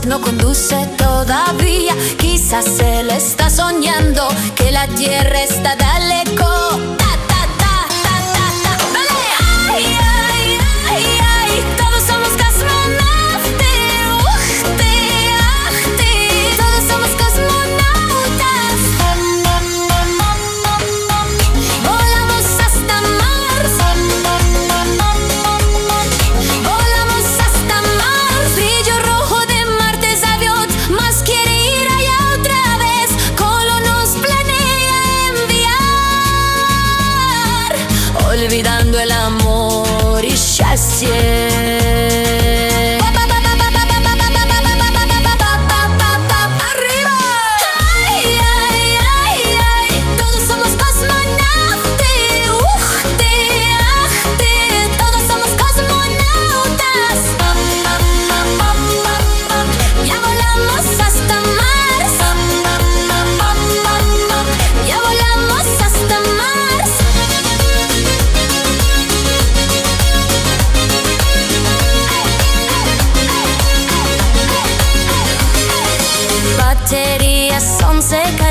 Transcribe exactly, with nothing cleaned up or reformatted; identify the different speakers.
Speaker 1: no conduce todavía. Quizás él está soñando que la tierra está tan lejos. Ta, ta, ta, ta, ta, ta. Vale. Ay, ay, ay, ay, todos somos cosmonautas. Uchti, achti, todos somos cosmonautas. Volamos hasta Mars. Volamos hasta Mars. Brillo rojo de Marte, Zaviot más quiere ir allá otra vez. Colonos planea enviar, olvidando el amor y chassier. Arriba. Ay, ay, ay, ay, todos somos cosmonautas. Uchti, achti, todos somos cosmonautas. Ya volamos hasta Mars. Ya volamos hasta Mars. Baterías once